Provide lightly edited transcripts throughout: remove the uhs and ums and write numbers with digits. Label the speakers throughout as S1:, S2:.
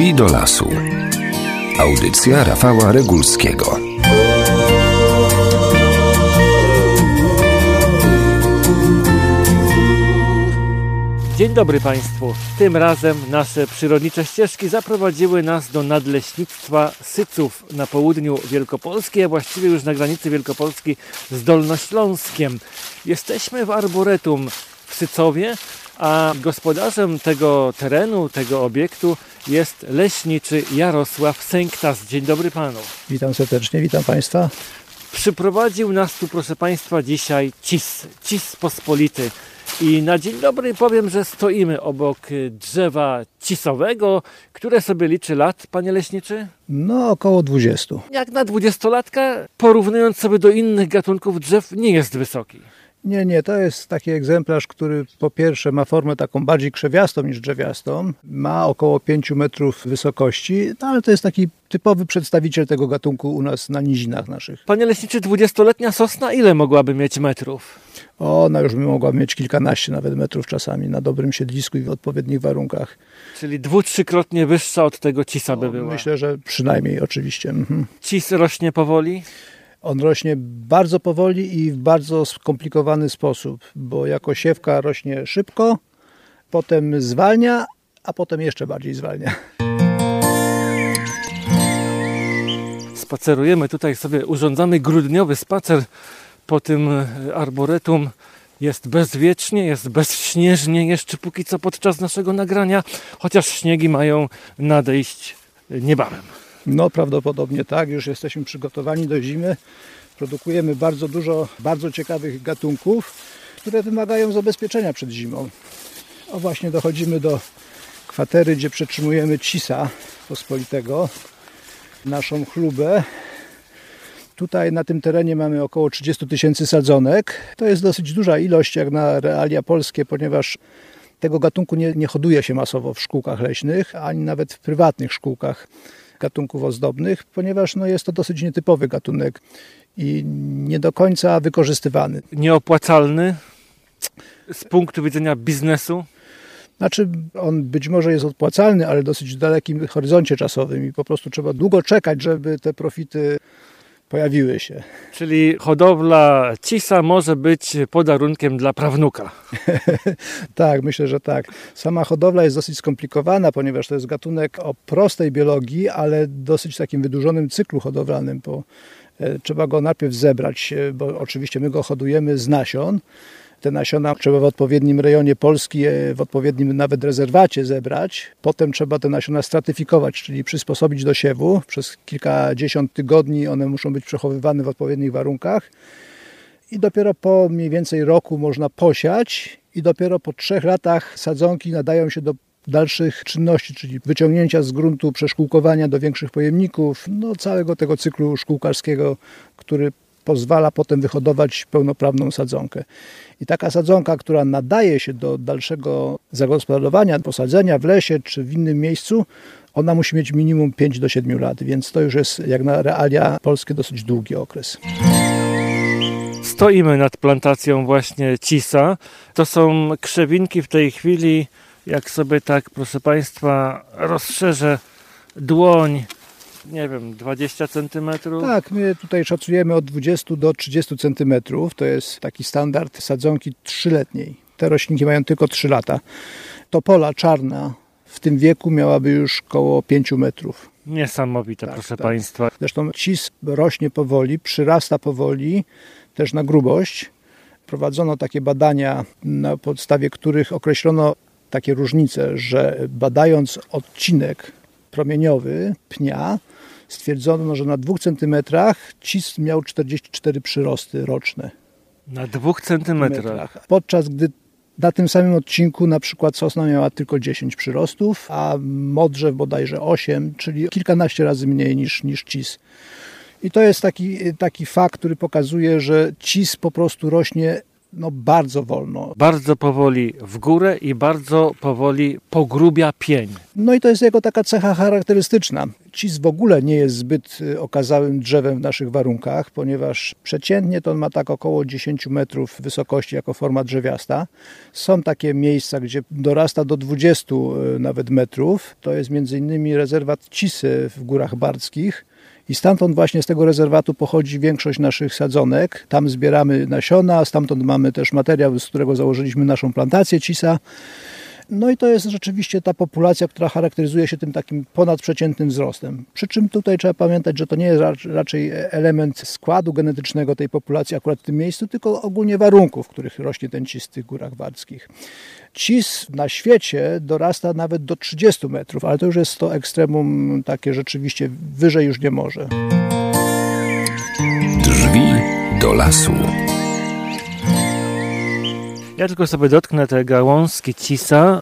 S1: Drzwi do lasu. Audycja Rafała Regulskiego.
S2: Dzień dobry Państwu. Tym razem nasze przyrodnicze ścieżki zaprowadziły nas do nadleśnictwa Syców na południu Wielkopolski, a właściwie już na granicy Wielkopolski z Dolnośląskiem. Jesteśmy w Arboretum w Sycowie, a gospodarzem tego terenu, tego obiektu jest leśniczy Jarosław Sęktas. Dzień dobry Panu.
S3: Witam serdecznie, witam Państwa.
S2: Przyprowadził nas tu, proszę Państwa, dzisiaj cis pospolity. I na dzień dobry powiem, że stoimy obok drzewa cisowego, które sobie liczy lat, panie leśniczy?
S3: No, około 20.
S2: Jak na 20-latka, porównując sobie do innych gatunków drzew, nie jest wysoki.
S3: Nie, to jest taki egzemplarz, który po pierwsze ma formę taką bardziej krzewiastą niż drzewiastą. Ma około 5 metrów wysokości, no ale to jest taki typowy przedstawiciel tego gatunku u nas na nizinach naszych.
S2: Panie leśniczy, 20-letnia sosna ile mogłaby mieć metrów?
S3: Ona już by mogła mieć kilkanaście nawet metrów czasami na dobrym siedlisku i w odpowiednich warunkach.
S2: Czyli 2-3-krotnie wyższa od tego cisa by była?
S3: Myślę, że przynajmniej oczywiście.
S2: Cis rośnie powoli?
S3: On rośnie bardzo powoli i w bardzo skomplikowany sposób, bo jako siewka rośnie szybko, potem zwalnia, a potem jeszcze bardziej zwalnia.
S2: Spacerujemy tutaj sobie, urządzamy grudniowy spacer po tym arboretum. Jest bezwiecznie, jest bezśnieżnie jeszcze póki co podczas naszego nagrania, chociaż śniegi mają nadejść niebawem.
S3: No prawdopodobnie tak, już jesteśmy przygotowani do zimy. Produkujemy bardzo dużo bardzo ciekawych gatunków, które wymagają zabezpieczenia przed zimą. O właśnie dochodzimy do kwatery, gdzie przetrzymujemy cisa pospolitego, naszą chlubę. Tutaj na tym terenie mamy około 30 000 sadzonek. To jest dosyć duża ilość jak na realia polskie, ponieważ tego gatunku nie hoduje się masowo w szkółkach leśnych, ani nawet w prywatnych szkółkach gatunków ozdobnych, ponieważ jest to dosyć nietypowy gatunek i nie do końca wykorzystywany.
S2: Nieopłacalny z punktu widzenia biznesu?
S3: Znaczy on być może jest opłacalny, ale dosyć w dalekim horyzoncie czasowym i po prostu trzeba długo czekać, żeby te profity pojawiły się.
S2: Czyli hodowla cisa może być podarunkiem dla prawnuka.
S3: Tak, myślę, że tak. Sama hodowla jest dosyć skomplikowana, ponieważ to jest gatunek o prostej biologii, ale dosyć takim wydłużonym cyklu hodowlanym, bo trzeba go najpierw zebrać, bo oczywiście my go hodujemy z nasion. Te nasiona trzeba w odpowiednim rejonie Polski, w odpowiednim nawet rezerwacie zebrać. Potem trzeba te nasiona stratyfikować, czyli przysposobić do siewu. Przez kilkadziesiąt tygodni one muszą być przechowywane w odpowiednich warunkach. I dopiero po mniej więcej roku można posiać i dopiero po 3 latach sadzonki nadają się do dalszych czynności, czyli wyciągnięcia z gruntu, przeszkółkowania do większych pojemników, całego tego cyklu szkółkarskiego, który pozwala potem wyhodować pełnoprawną sadzonkę. I taka sadzonka, która nadaje się do dalszego zagospodarowania, posadzenia w lesie czy w innym miejscu, ona musi mieć minimum 5 do 7 lat, więc to już jest jak na realia polskie dosyć długi okres.
S2: Stoimy nad plantacją właśnie cisa. To są krzewinki w tej chwili, jak sobie tak, proszę Państwa, rozszerzę dłoń, 20 cm?
S3: Tak, my tutaj szacujemy od 20 do 30 cm. To jest taki standard sadzonki 3-letniej. Te roślinki mają tylko 3 lata. Topola czarna w tym wieku miałaby już koło 5 metrów.
S2: Niesamowite, tak, proszę Państwa.
S3: Zresztą cis rośnie powoli, przyrasta powoli, też na grubość. Prowadzono takie badania, na podstawie których określono takie różnice, że badając odcinek promieniowy pnia, stwierdzono, że na 2 centymetrach cis miał 44 przyrosty roczne.
S2: Na 2 centymetrach?
S3: Podczas gdy na tym samym odcinku na przykład sosna miała tylko 10 przyrostów, a modrzew bodajże 8, czyli kilkanaście razy mniej niż cis. I to jest taki fakt, który pokazuje, że cis po prostu rośnie bardzo wolno.
S2: Bardzo powoli w górę i bardzo powoli pogrubia pień.
S3: No i to jest jego taka cecha charakterystyczna. Cis w ogóle nie jest zbyt okazałym drzewem w naszych warunkach, ponieważ przeciętnie to on ma tak około 10 metrów wysokości jako forma drzewiasta. Są takie miejsca, gdzie dorasta do 20 nawet metrów. To jest m.in. rezerwat Cisy w Górach Bardzkich. I stamtąd właśnie z tego rezerwatu pochodzi większość naszych sadzonek. Tam zbieramy nasiona, stamtąd mamy też materiał, z którego założyliśmy naszą plantację cisa. No i to jest rzeczywiście ta populacja, która charakteryzuje się tym takim ponadprzeciętnym wzrostem. Przy czym tutaj trzeba pamiętać, że to nie jest raczej element składu genetycznego tej populacji akurat w tym miejscu, tylko ogólnie warunków, w których rośnie ten cis w tych Górach Bardzkich. Cis na świecie dorasta nawet do 30 metrów, ale to już jest to ekstremum takie rzeczywiście, wyżej już nie może.
S1: Drzwi do lasu.
S2: Ja tylko sobie dotknę te gałązki cisa.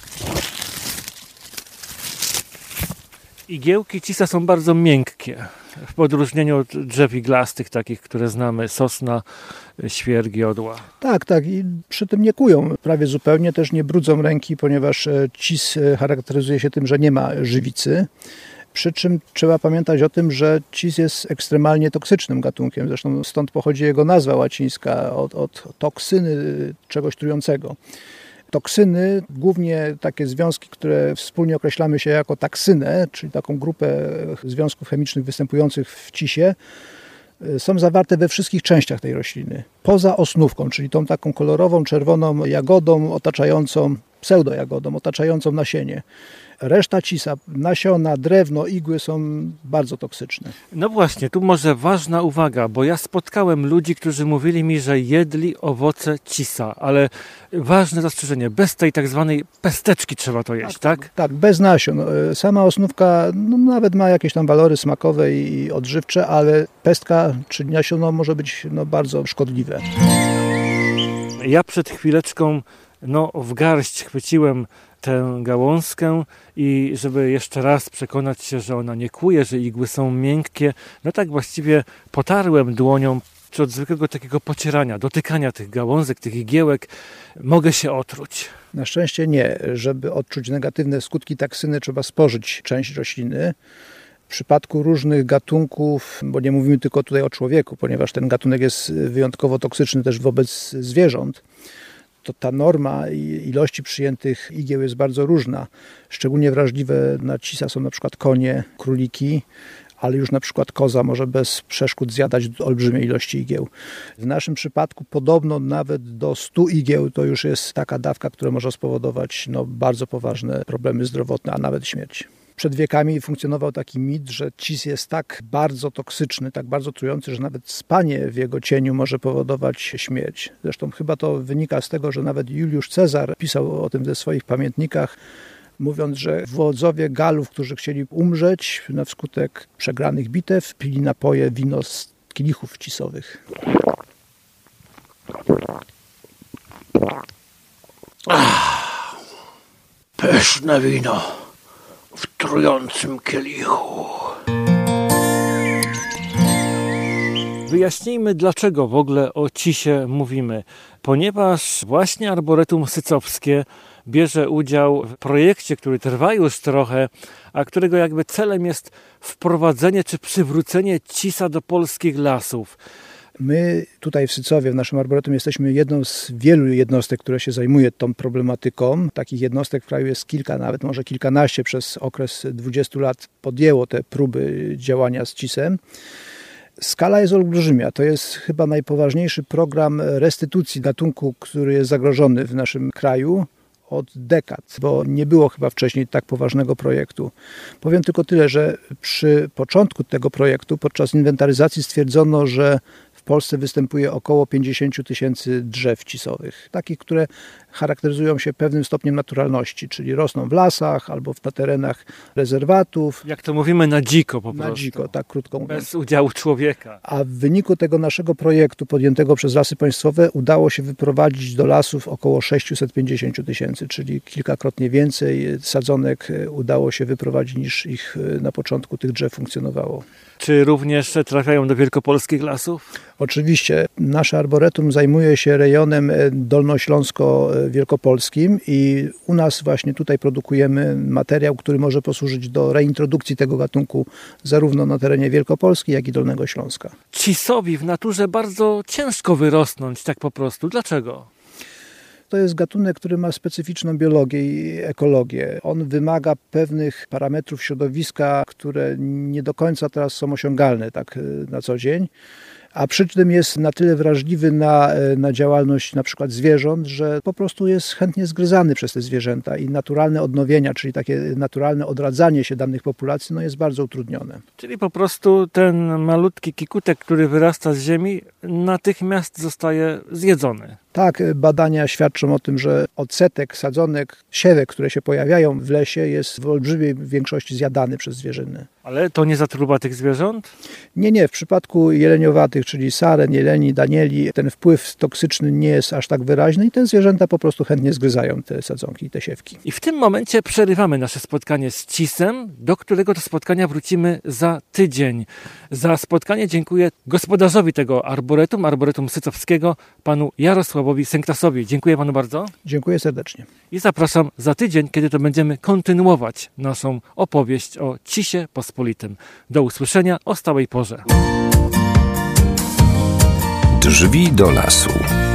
S2: Igiełki cisa są bardzo miękkie, w odróżnieniu od drzew iglastych, takich, które znamy, sosna, świerk, jodła.
S3: Tak, i przy tym nie kują prawie zupełnie, też nie brudzą ręki, ponieważ cis charakteryzuje się tym, że nie ma żywicy. Przy czym trzeba pamiętać o tym, że cis jest ekstremalnie toksycznym gatunkiem. Zresztą stąd pochodzi jego nazwa łacińska, od toksyny, czegoś trującego. Toksyny, głównie takie związki, które wspólnie określamy się jako taksynę, czyli taką grupę związków chemicznych występujących w cisie, są zawarte we wszystkich częściach tej rośliny. Poza osnówką, czyli tą taką kolorową, czerwoną jagodą otaczającą, pseudojagodą otaczającą nasienie. Reszta cisa, nasiona, drewno, igły są bardzo toksyczne.
S2: No właśnie, tu może ważna uwaga, bo ja spotkałem ludzi, którzy mówili mi, że jedli owoce cisa, ale ważne zastrzeżenie, bez tej tak zwanej pesteczki trzeba to jeść, tak?
S3: Tak, bez nasion. Sama osnówka nawet ma jakieś tam walory smakowe i odżywcze, ale pestka czy nasiono może być bardzo szkodliwe.
S2: Ja przed chwileczką w garść chwyciłem tę gałązkę i żeby jeszcze raz przekonać się, że ona nie kłuje, że igły są miękkie, tak właściwie potarłem dłonią, czy od zwykłego takiego pocierania, dotykania tych gałązek, tych igiełek, mogę się otruć.
S3: Na szczęście nie. Żeby odczuć negatywne skutki taksyny, trzeba spożyć część rośliny. W przypadku różnych gatunków, bo nie mówimy tylko tutaj o człowieku, ponieważ ten gatunek jest wyjątkowo toksyczny też wobec zwierząt, to ta norma ilości przyjętych igieł jest bardzo różna. Szczególnie wrażliwe na cisa są na przykład konie, króliki, ale już na przykład koza może bez przeszkód zjadać olbrzymie ilości igieł. W naszym przypadku podobno nawet do 100 igieł to już jest taka dawka, która może spowodować bardzo poważne problemy zdrowotne, a nawet śmierć. Przed wiekami funkcjonował taki mit, że cis jest tak bardzo toksyczny, tak bardzo trujący, że nawet spanie w jego cieniu może powodować śmierć. Zresztą chyba to wynika z tego, że nawet Juliusz Cezar pisał o tym w swoich pamiętnikach, mówiąc, że wodzowie Galów, którzy chcieli umrzeć na wskutek przegranych bitew, pili napoje, wino z kielichów cisowych.
S4: Pyszne wino w trującym kielichu.
S2: Wyjaśnijmy, dlaczego w ogóle o cisie mówimy. Ponieważ właśnie Arboretum Sycowskie bierze udział w projekcie, który trwa już trochę, a którego jakby celem jest wprowadzenie czy przywrócenie cisa do polskich lasów.
S3: My tutaj w Sycowie, w naszym arboretum, jesteśmy jedną z wielu jednostek, które się zajmuje tą problematyką. Takich jednostek w kraju jest kilka, nawet może kilkanaście. Przez okres 20 lat podjęło te próby działania z cisem. Skala jest olbrzymia. To jest chyba najpoważniejszy program restytucji gatunku, który jest zagrożony w naszym kraju od dekad, bo nie było chyba wcześniej tak poważnego projektu. Powiem tylko tyle, że przy początku tego projektu, podczas inwentaryzacji stwierdzono, że w Polsce występuje około 50 000 drzew cisowych. Takich, które charakteryzują się pewnym stopniem naturalności, czyli rosną w lasach albo na terenach rezerwatów.
S2: Jak to mówimy, na dziko po prostu.
S3: Na dziko, tak krótko mówiąc.
S2: Bez udziału człowieka.
S3: A w wyniku tego naszego projektu podjętego przez Lasy Państwowe udało się wyprowadzić do lasów około 650 000, czyli kilkakrotnie więcej sadzonek udało się wyprowadzić niż ich na początku tych drzew funkcjonowało.
S2: Czy również trafiają do wielkopolskich lasów?
S3: Oczywiście nasze arboretum zajmuje się rejonem dolnośląsko-wielkopolskim i u nas właśnie tutaj produkujemy materiał, który może posłużyć do reintrodukcji tego gatunku zarówno na terenie Wielkopolski, jak i Dolnego Śląska.
S2: Cisowi w naturze bardzo ciężko wyrosnąć tak po prostu. Dlaczego?
S3: To jest gatunek, który ma specyficzną biologię i ekologię. On wymaga pewnych parametrów środowiska, które nie do końca teraz są osiągalne tak na co dzień. A przy tym jest na tyle wrażliwy na działalność na przykład zwierząt, że po prostu jest chętnie zgryzany przez te zwierzęta i naturalne odnowienia, czyli takie naturalne odradzanie się danych populacji jest bardzo utrudnione.
S2: Czyli po prostu ten malutki kikutek, który wyrasta z ziemi, natychmiast zostaje zjedzony.
S3: Tak, badania świadczą o tym, że odsetek sadzonek, siewek, które się pojawiają w lesie, jest w olbrzymiej większości zjadany przez zwierzyny.
S2: Ale to nie zatruwa tych zwierząt?
S3: Nie. W przypadku jeleniowatych, czyli saren, jeleni, danieli, ten wpływ toksyczny nie jest aż tak wyraźny i te zwierzęta po prostu chętnie zgryzają te sadzonki i te siewki.
S2: I w tym momencie przerywamy nasze spotkanie z cisem, do którego to spotkania wrócimy za tydzień. Za spotkanie dziękuję gospodarzowi tego arboretum sycowskiego, panu Jarosławowi Sęktasowi. Dziękuję panu bardzo.
S3: Dziękuję serdecznie.
S2: I zapraszam za tydzień, kiedy to będziemy kontynuować naszą opowieść o cisie pospolitym. Do usłyszenia o stałej porze.
S1: Drzwi do lasu.